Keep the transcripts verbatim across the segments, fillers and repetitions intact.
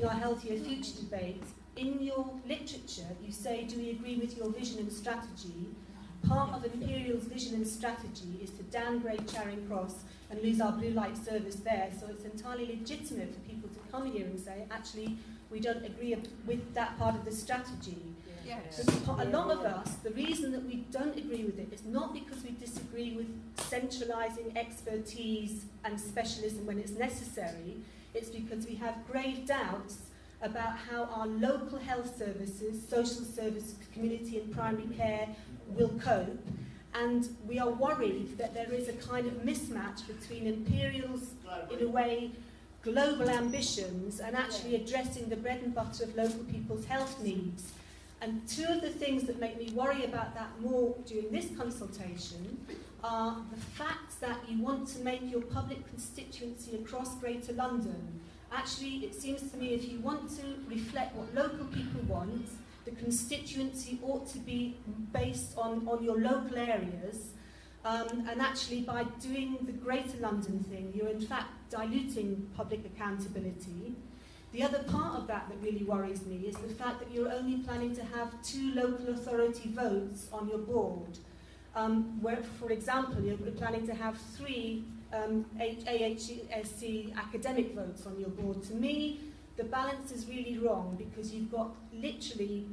Shaping Our Healthier Future debate, in your literature you say, do we agree with your vision and strategy? Part of Imperial's vision and strategy is to downgrade Charing Cross and lose our blue light service there, so it's entirely legitimate for people to come here and say, actually, we don't agree with that part of the strategy. Yes. A lot of us, the reason that we don't agree with it is not because we disagree with centralising expertise and specialism when it's necessary, it's because we have grave doubts about how our local health services, social services, community and primary care will cope, and we are worried that there is a kind of mismatch between Imperial's, in a way, global ambitions and actually addressing the bread and butter of local people's health needs. And two of the things that make me worry about that more during this consultation are the fact that you want to make your public constituency across Greater London. Actually, it seems to me if you want to reflect what local people want, the constituency ought to be based on, on your local areas, um, and actually by doing the Greater London thing, you're in fact diluting public accountability. The other part of that that really worries me is the fact that you're only planning to have two local authority votes on your board, um, where, for example, you're planning to have three um, A H S C academic votes on your board. To me, the balance is really wrong because you've got literally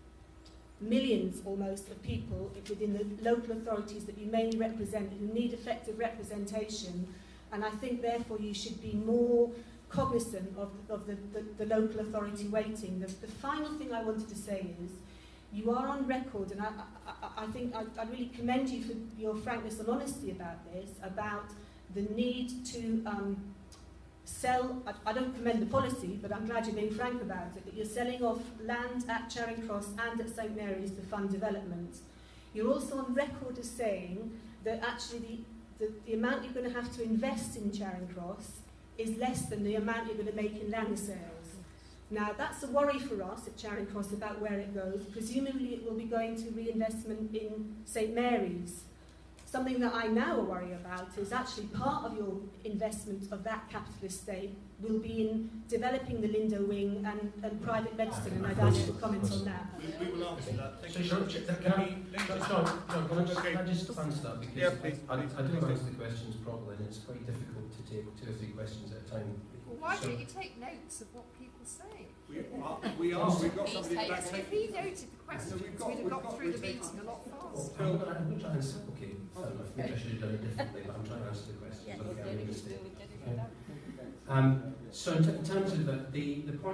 millions almost of people within the local authorities that you mainly represent who need effective representation, and I think therefore you should be more cognizant of, of the, the, the local authority weighting. The, the final thing I wanted to say is you are on record, and I, I, I think I, I really commend you for your frankness and honesty about this, about the need to um, sell, I, I don't commend the policy, but I'm glad you're being frank about it, that you're selling off land at Charing Cross and at Saint Mary's to fund development. You're also on record as saying that actually the, the, the amount you're going to have to invest in Charing Cross is less than the amount you're going to make in land sales. Now, that's a worry for us at Charing Cross about where it goes. Presumably it will be going to reinvestment in Saint Mary's. Something that I now worry about is actually part of your investment of that capital estate will be in developing the Lindo wing and, and private medicine, and I'd ask you to comment on that. We, we will answer that. Thank So, you. so, can, can, I, no, no, no, can, I just, can I just answer that? Because Yeah, please. I, I, I do answer the questions properly, and it's quite difficult to take two or three questions at a time. Well, why so, don't you take notes of what people say? We are. We are. We've got somebody back. If he noted the questions, So we've got- we'd have we've got got- through the we've meeting a lot well, faster. I'm going I'm to try and answer. Okay, fair enough. Maybe I should have done it differently, but I'm trying to answer the questions. Okay, I made a mistake. Um, so in, t in terms of the, the, the point